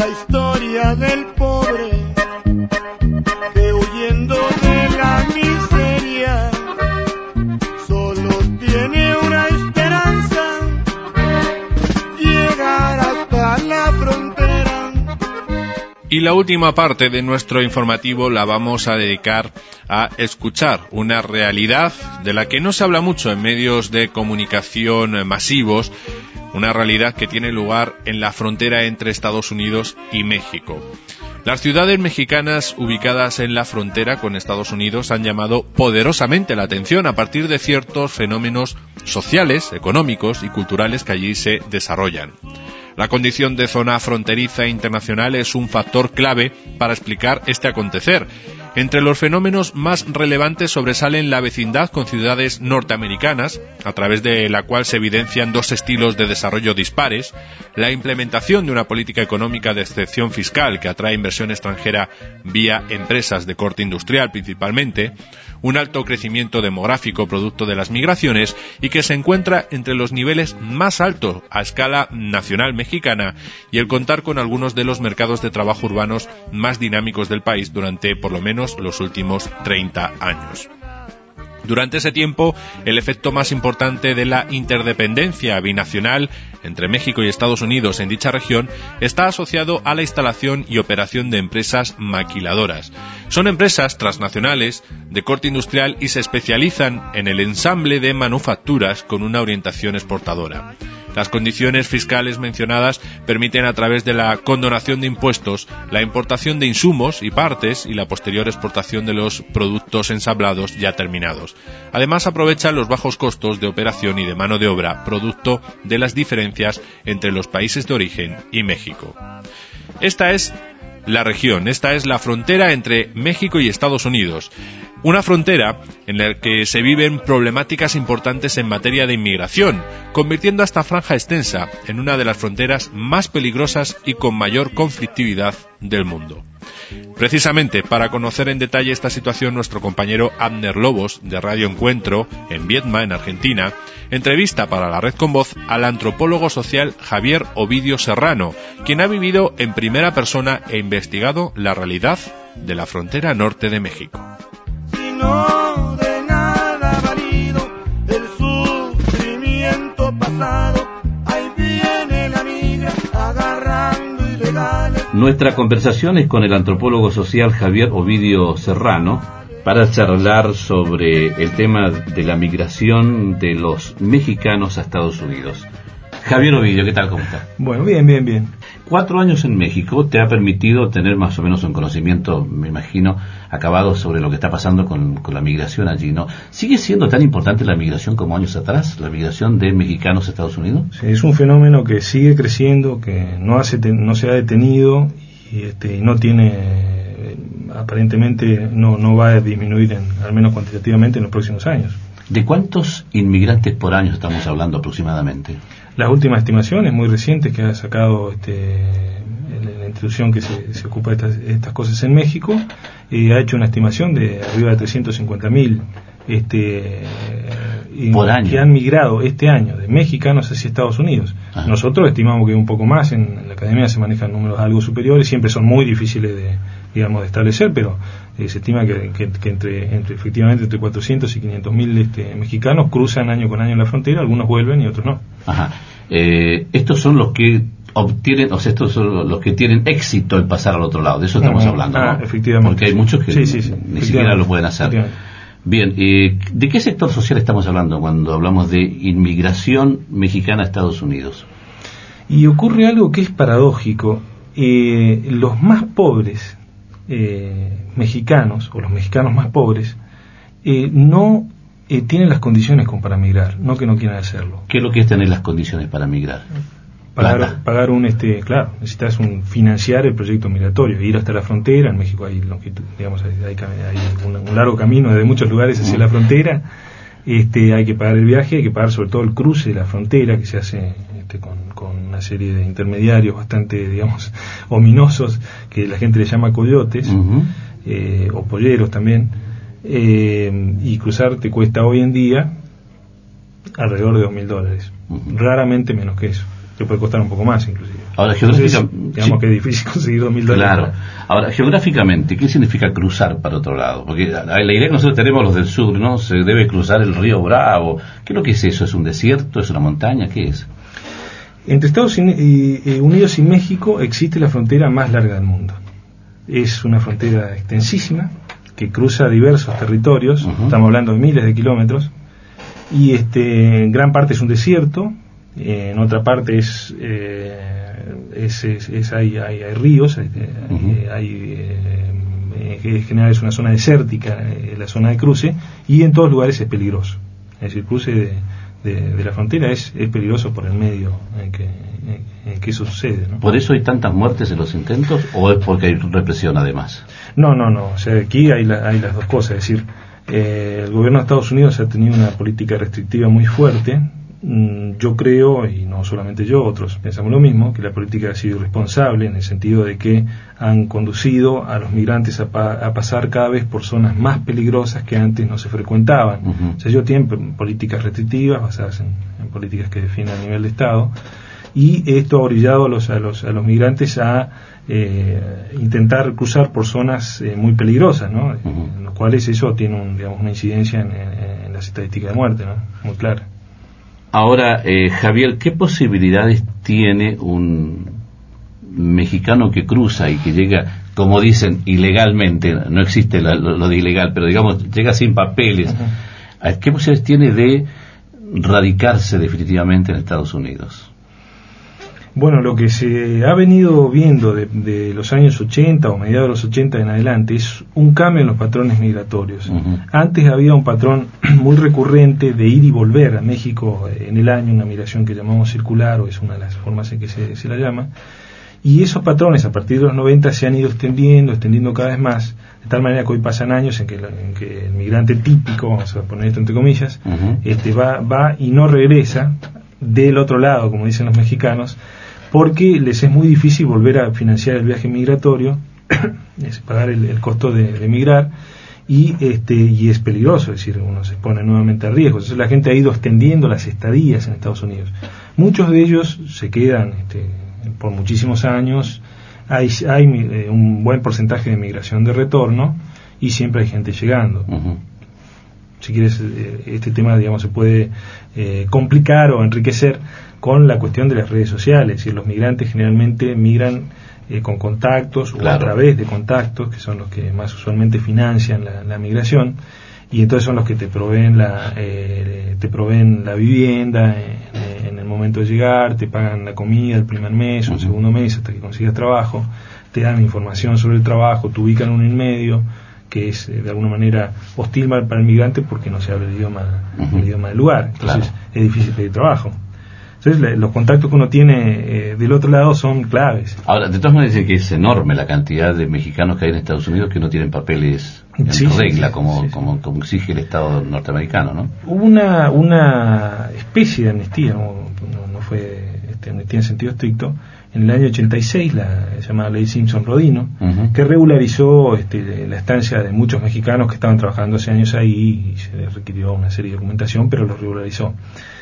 la historia del pobre que huyendo de la miseria solo tiene una esperanza: llegar hasta la frontera. Y la última parte de nuestro informativo la vamos a dedicar a escuchar una realidad de la que no se habla mucho en medios de comunicación masivos, una realidad que tiene lugar en la frontera entre Estados Unidos y México. Las ciudades mexicanas ubicadas en la frontera con Estados Unidos han llamado poderosamente la atención a partir de ciertos fenómenos sociales, económicos y culturales que allí se desarrollan. La condición de zona fronteriza internacional es un factor clave para explicar este acontecer. Entre los fenómenos más relevantes sobresalen la vecindad con ciudades norteamericanas, a través de la cual se evidencian dos estilos de desarrollo dispares, la implementación de una política económica de excepción fiscal que atrae inversión extranjera vía empresas de corte industrial principalmente, un alto crecimiento demográfico producto de las migraciones y que se encuentra entre los niveles más altos a escala nacional mexicana, y el contar con algunos de los mercados de trabajo urbanos más dinámicos del país durante por lo menos los últimos 30 años. Durante ese tiempo, el efecto más importante de la interdependencia binacional entre México y Estados Unidos en dicha región está asociado a la instalación y operación de empresas maquiladoras. Son empresas transnacionales de corte industrial y se especializan en el ensamble de manufacturas con una orientación exportadora. Las condiciones fiscales mencionadas permiten, a través de la condonación de impuestos, la importación de insumos y partes y la posterior exportación de los productos ensamblados ya terminados. Además, aprovechan los bajos costos de operación y de mano de obra, producto de las diferencias entre los países de origen y México. Esta es la región, esta es la frontera entre México y Estados Unidos. Una frontera en la que se viven problemáticas importantes en materia de inmigración, convirtiendo a esta franja extensa en una de las fronteras más peligrosas y con mayor conflictividad del mundo. Precisamente para conocer en detalle esta situación, nuestro compañero Abner Lobos, de Radio Encuentro, en Viedma, en Argentina, entrevista para la Red con Voz al antropólogo social Javier Ovidio Serrano, quien ha vivido en primera persona e investigado la realidad de la frontera norte de México. No de nada valido el sufrimiento pasado, ahí viene la migra agarrando ilegales. Nuestra conversación es con el antropólogo social Javier Ovidio Serrano para charlar sobre el tema de la migración de los mexicanos a Estados Unidos. Javier Ovidio, ¿qué tal? ¿Cómo está? Bueno, bien. 4 años en México te ha permitido tener más o menos un conocimiento, me imagino, acabado sobre lo que está pasando con la migración allí, ¿no? ¿Sigue siendo tan importante la migración como años atrás, la migración de mexicanos a Estados Unidos? Sí, es un fenómeno que sigue creciendo, que no se ha detenido y no tiene, aparentemente no va a disminuir, al menos cuantitativamente, en los próximos años. ¿De cuántos inmigrantes por año estamos hablando aproximadamente? Las últimas estimaciones muy recientes que ha sacado la institución que se ocupa de estas cosas en México, ha hecho una estimación de arriba de 350.000 por año, que han migrado este año de mexicanos hacia Estados Unidos. Ajá. Nosotros estimamos que un poco más, en la academia se manejan números algo superiores, siempre son muy difíciles de establecer, pero se estima que efectivamente entre 400 y 500.000 mexicanos cruzan año con año la frontera, algunos vuelven y otros no. Ajá. Estos son los que obtienen, o sea, estos son los que tienen éxito en pasar al otro lado, de eso estamos hablando, ¿no? Efectivamente. Porque hay muchos que ni siquiera lo pueden hacer. Bien, ¿de qué sector social estamos hablando cuando hablamos de inmigración mexicana a Estados Unidos? Y ocurre algo que es paradójico. Los más pobres mexicanos, o los mexicanos más pobres, no tienen las condiciones como para migrar, no que no quieran hacerlo. ¿Qué es lo que es tener las condiciones para migrar? Pagar claro, necesitas financiar el proyecto migratorio, ir hasta la frontera. En México hay longitud, digamos, hay un largo camino de muchos lugares hacia la frontera. Hay que pagar el viaje, hay que pagar sobre todo el cruce de la frontera, que se hace con una serie de intermediarios bastante, digamos, ominosos, que la gente le llama coyotes, o polleros también, y cruzar te cuesta hoy en día alrededor de $2,000, raramente menos que eso. Te puede costar un poco más inclusive. Ahora, digamos que es difícil conseguir $2.000. Claro. Ahora, geográficamente, ¿qué significa cruzar para otro lado? Porque la idea que nosotros tenemos los del sur, ¿no? Se debe cruzar el río Bravo. ¿Qué es lo que es eso? ¿Es un desierto? ¿Es una montaña? ¿Qué es? Entre Estados Unidos y México existe la frontera más larga del mundo. Es una frontera extensísima que cruza diversos territorios. Estamos hablando de miles de kilómetros. Y en gran parte es un desierto. En otra parte hay ríos, en general es una zona desértica, la zona de cruce, y en todos lugares es peligroso. Es decir, el cruce de la frontera es peligroso por el medio en que eso sucede, ¿no? ¿Por eso hay tantas muertes en los intentos o es porque hay represión además? No, o sea, aquí hay las dos cosas, es decir, el gobierno de Estados Unidos ha tenido una política restrictiva muy fuerte. Yo creo, y no solamente yo, otros pensamos lo mismo, que la política ha sido irresponsable en el sentido de que han conducido a los migrantes a pasar cada vez por zonas más peligrosas que antes no se frecuentaban. O sea, ellos tienen políticas restrictivas basadas en políticas que definen a nivel de Estado, y esto ha orillado a los migrantes a intentar cruzar por zonas muy peligrosas, ¿no? En los cuales eso tiene una incidencia en las estadísticas de muerte, ¿no? Muy clara. Ahora, Javier, ¿qué posibilidades tiene un mexicano que cruza y que llega, como dicen, ilegalmente? No existe lo de ilegal, pero digamos, llega sin papeles. ¿Qué posibilidades tiene de radicarse definitivamente en Estados Unidos? Bueno, lo que se ha venido viendo de los años 80 o mediados de los 80 en adelante es un cambio en los patrones migratorios. Antes había un patrón muy recurrente de ir y volver a México en el año, una migración que llamamos circular, o es una de las formas en que se la llama, y esos patrones a partir de los 90 se han ido extendiendo cada vez más, de tal manera que hoy pasan años en que el migrante típico, vamos a poner esto entre comillas, va y no regresa del otro lado, como dicen los mexicanos, porque les es muy difícil volver a financiar el viaje migratorio, es pagar el costo de emigrar, y es peligroso, es decir, uno se pone nuevamente a riesgo. Entonces la gente ha ido extendiendo las estadías en Estados Unidos. Muchos de ellos se quedan por muchísimos años. Hay un buen porcentaje de migración de retorno y siempre hay gente llegando. Si quieres, este tema, digamos, se puede complicar o enriquecer con la cuestión de las redes sociales. Es decir, los migrantes generalmente migran con contactos o a través de contactos, que son los que más usualmente financian la migración, y entonces son los que te proveen la vivienda en el momento de llegar, te pagan la comida el primer mes o el segundo mes hasta que consigas trabajo, te dan información sobre el trabajo, te ubican en un medio que es de alguna manera hostil para el migrante porque no se habla el idioma del lugar, entonces es difícil pedir trabajo. Entonces los contactos que uno tiene del otro lado son claves. Ahora, de todas maneras, dice que es enorme la cantidad de mexicanos que hay en Estados Unidos que no tienen papeles en regla, como exige el Estado norteamericano, ¿no? Hubo una especie de amnistía, no fue amnistía en sentido estricto, en el año 86, la llamada Ley Simpson-Rodino, que regularizó la estancia de muchos mexicanos que estaban trabajando hace años ahí, y se les requirió una serie de documentación, pero lo regularizó.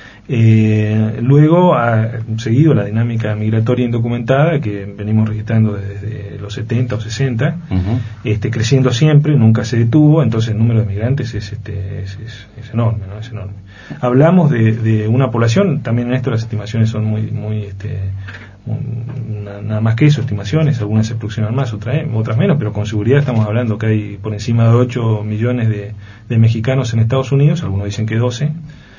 Luego ha seguido la dinámica migratoria indocumentada que venimos registrando desde los 70 o 60, creciendo siempre, nunca se detuvo. Entonces el número de migrantes es enorme, ¿no? Es enorme. Hablamos de una población, también en esto las estimaciones son muy nada más que eso, estimaciones, algunas se aproximan más, otras menos, pero con seguridad estamos hablando que hay por encima de 8 millones de mexicanos en Estados Unidos, algunos dicen que 12.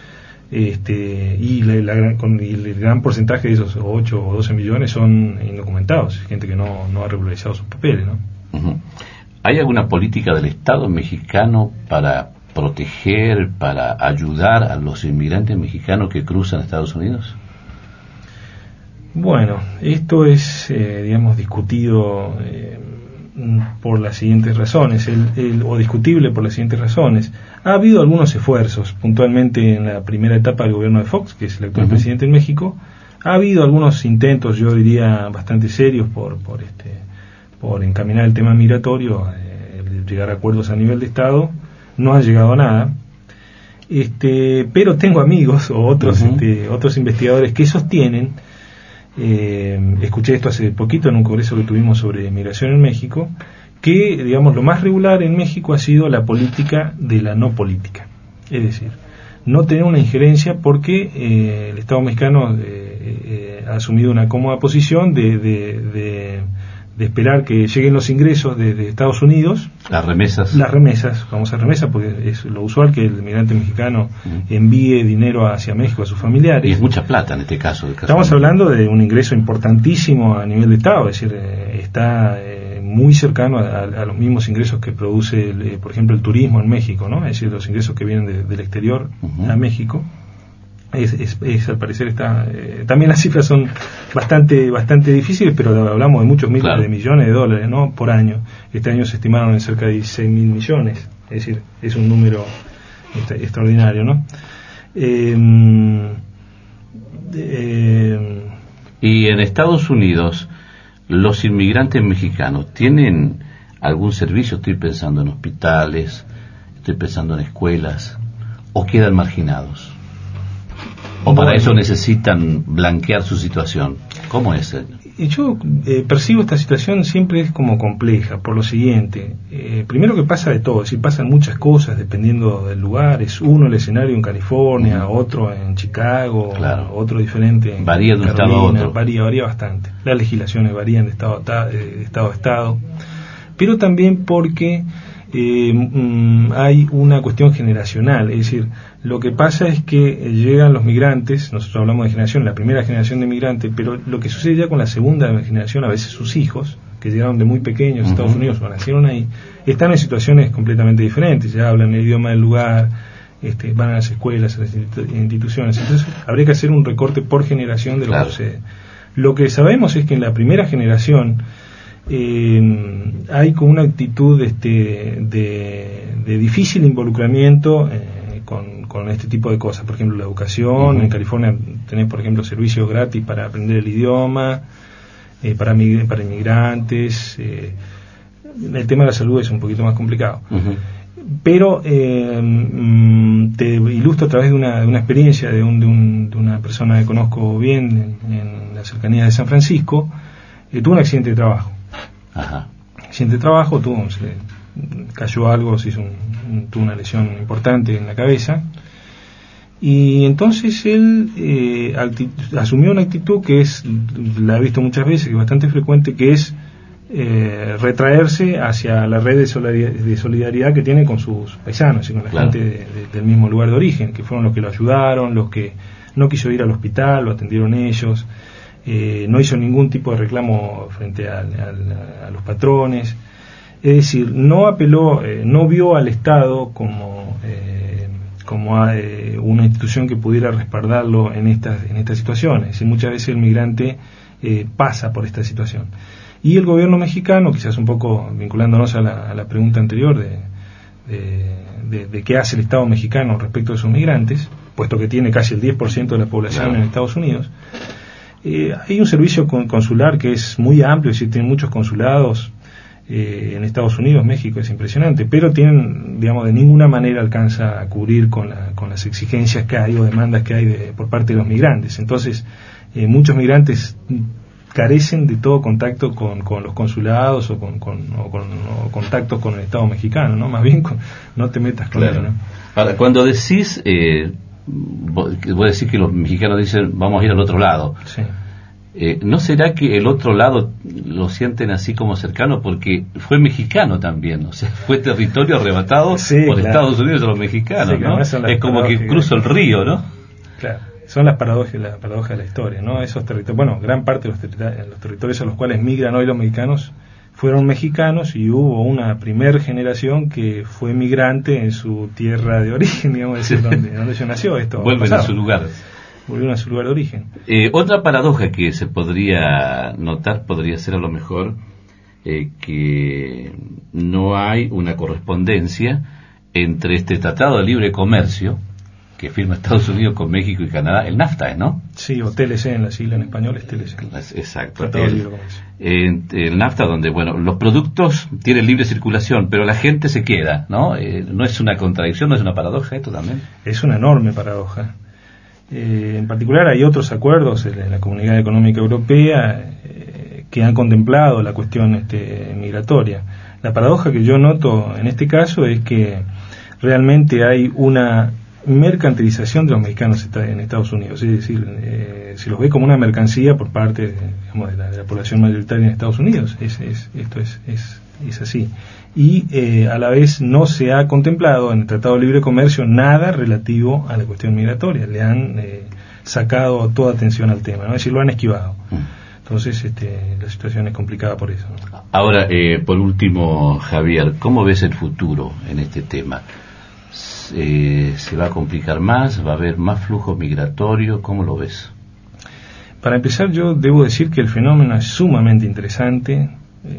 Y el gran porcentaje de esos 8 o 12 millones son indocumentados, gente que no ha regularizado sus papeles, ¿no? ¿Hay alguna política del Estado mexicano para proteger, para ayudar a los inmigrantes mexicanos que cruzan Estados Unidos? Bueno, esto es, discutido por las siguientes razones, o discutible por las siguientes razones. Ha habido algunos esfuerzos, puntualmente en la primera etapa del gobierno de Fox, que es el actual presidente en México. Ha habido algunos intentos, yo diría, bastante serios por encaminar el tema migratorio, llegar a acuerdos a nivel de Estado. No han llegado a nada. Pero tengo amigos o otros investigadores que sostienen escuché esto hace poquito en un congreso que tuvimos sobre migración en México, que, digamos, lo más regular en México ha sido la política de la no política. Es decir, no tener una injerencia porque el Estado mexicano ha asumido una cómoda posición de esperar que lleguen los ingresos de Estados Unidos. Las remesas, vamos a remesas, porque es lo usual que el migrante mexicano envíe dinero hacia México a sus familiares. Y es mucha plata en este caso. Estamos hablando de un ingreso importantísimo a nivel de Estado, es decir, está muy cercano a los mismos ingresos que produce, por ejemplo, el turismo en México, ¿no? Es decir, los ingresos que vienen del exterior a México. Al parecer está también las cifras son bastante difíciles, pero hablamos de muchos miles de millones de dólares, ¿no?, por año. Este año se estimaron en cerca de 16.000 millones, es decir, es un número extraordinario, ¿no? Y en Estados Unidos, los inmigrantes mexicanos tienen algún servicio. Estoy pensando en hospitales, estoy pensando en escuelas, o quedan marginados. ¿O para eso necesitan blanquear su situación? ¿Cómo es? Yo percibo esta situación siempre es como compleja, por lo siguiente. Primero que pasa de todo, es decir, pasan muchas cosas dependiendo del lugar. Es uno el escenario en California, otro en Chicago, otro diferente en varía de un estado a otro. Varía bastante. Las legislaciones varían de estado a estado. Pero también porque hay una cuestión generacional, es decir, lo que pasa es que llegan los migrantes, nosotros hablamos de generación, la primera generación de migrantes, pero lo que sucede ya con la segunda generación, a veces sus hijos, que llegaron de muy pequeños a Estados Unidos o nacieron ahí, están en situaciones completamente diferentes, ya hablan el idioma del lugar, van a las escuelas, a las instituciones, entonces habría que hacer un recorte por generación de lo que sucede. Lo que sabemos es que en la primera generación hay como una actitud de difícil involucramiento con este tipo de cosas. Por ejemplo, la educación. En California tenés, por ejemplo, servicios gratis para aprender el idioma, para inmigrantes. El tema de la salud es un poquito más complicado. Pero te ilustro a través de una experiencia de una persona que conozco bien en las cercanías de San Francisco. Tuvo un accidente de trabajo. Accidente de trabajo, se le cayó algo, tuvo una lesión importante en la cabeza, y entonces él asumió una actitud que la he visto muchas veces, que es bastante frecuente, que es retraerse hacia la red de solidaridad que tiene con sus paisanos y con la gente del mismo lugar de origen, que fueron los que lo ayudaron, los que no quiso ir al hospital, lo atendieron ellos. No hizo ningún tipo de reclamo frente a los patrones, es decir, no apeló, no vio al Estado como una institución que pudiera respaldarlo en estas situaciones. Y muchas veces el migrante pasa por esta situación. Y el gobierno mexicano, quizás un poco vinculándonos a la pregunta anterior de qué hace el Estado mexicano respecto de sus migrantes, puesto que tiene casi el 10% de la población en Estados Unidos. Hay un servicio consular que es muy amplio, es decir, tienen muchos consulados en Estados Unidos, México, es impresionante, pero tienen, digamos, de ninguna manera alcanza a cubrir con las exigencias que hay o demandas que hay por parte de los migrantes. Entonces, muchos migrantes carecen de todo contacto con los consulados o con contactos con el Estado mexicano, ¿no? Más bien no te metas con eso, ¿no? Ahora, cuando decís vos decís que los mexicanos dicen vamos a ir al otro lado, ¿no será que el otro lado lo sienten así como cercano porque fue mexicano también? O sea, fue territorio arrebatado por Estados Unidos a los mexicanos, ¿no? Es como que cruzo el río, ¿no? Claro, son las paradojas de la historia, ¿no? Esos territorios, bueno, gran parte de los territorios a los cuales migran hoy los mexicanos fueron mexicanos, y hubo una primer generación que fue migrante en su tierra de origen, digamos, decir, donde se nació esto. Vuelven a su lugar. Volvieron a su lugar de origen. Otra paradoja que se podría notar podría ser a lo mejor que no hay una correspondencia entre este Tratado de Libre Comercio que firma Estados Unidos con México y Canadá, el NAFTA, ¿no? Sí, o TLC en la sigla en español es TLC. Exacto. El NAFTA, donde, bueno, los productos tienen libre circulación, pero la gente se queda, ¿no? ¿No es una contradicción, no es una paradoja esto también? Es una enorme paradoja. En particular hay otros acuerdos en la Comunidad Económica Europea que han contemplado la cuestión migratoria. La paradoja que yo noto en este caso es que realmente hay una mercantilización de los mexicanos en Estados Unidos, es decir, se los ve como una mercancía por parte digamos, de la población mayoritaria en Estados Unidos. Esto es así. Y a la vez no se ha contemplado en el Tratado de Libre Comercio nada relativo a la cuestión migratoria. Le han sacado toda atención al tema, ¿no? Es decir, lo han esquivado. Entonces la situación es complicada por eso, ¿no? Ahora, por último, Javier, ¿cómo ves el futuro en este tema? ¿Se va a complicar más? ¿Va a haber más flujo migratorio? ¿Cómo lo ves? Para empezar, yo debo decir que el fenómeno es sumamente interesante.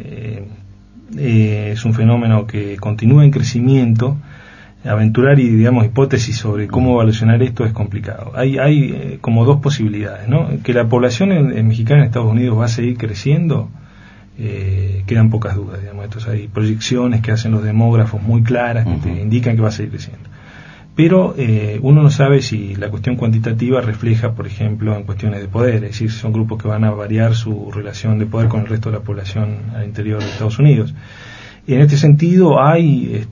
Es un fenómeno que continúa en crecimiento. Aventurar y digamos hipótesis sobre cómo evolucionar esto es complicado. Hay como dos posibilidades, ¿no? Que la población mexicana en Estados Unidos va a seguir creciendo, quedan pocas dudas, digamos. Entonces hay proyecciones que hacen los demógrafos muy claras que te indican que va a seguir creciendo. Pero uno no sabe si la cuestión cuantitativa refleja, por ejemplo, en cuestiones de poder, es decir, son grupos que van a variar su relación de poder con el resto de la población al interior de Estados Unidos. Y en este sentido hay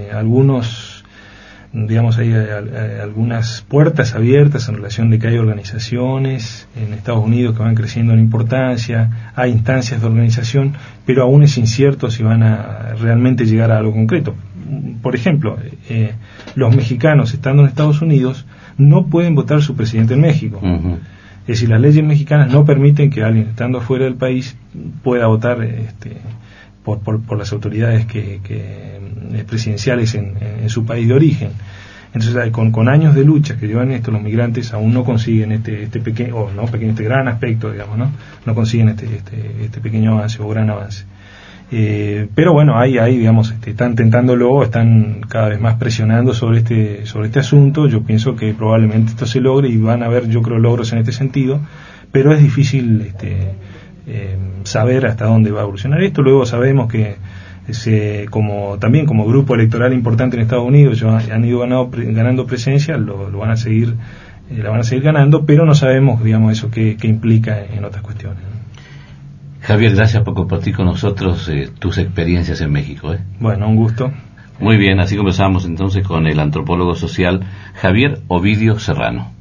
hay algunas puertas abiertas en relación de que hay organizaciones en Estados Unidos que van creciendo en importancia, hay instancias de organización, pero aún es incierto si van a realmente llegar a algo concreto. Por ejemplo, los mexicanos estando en Estados Unidos no pueden votar su presidente en México. Es decir, las leyes mexicanas no permiten que alguien estando afuera del país pueda votar por las autoridades presidenciales en su país de origen. Entonces, con años de lucha que llevan los migrantes aún no consiguen este gran aspecto, digamos, no consiguen este pequeño avance o gran avance. Pero bueno, digamos, están tentándolo, están cada vez más presionando sobre este asunto. Yo pienso que probablemente esto se logre y van a haber, yo creo, logros en este sentido, pero es difícil saber hasta dónde va a evolucionar esto. Luego sabemos que también como grupo electoral importante en Estados Unidos han ido ganando presencia, la van a seguir ganando, pero no sabemos, digamos, eso qué implica en otras cuestiones, ¿no? Javier, gracias por compartir con nosotros tus experiencias en México. Bueno, un gusto. Muy bien, así comenzamos entonces con el antropólogo social Javier Ovidio Serrano.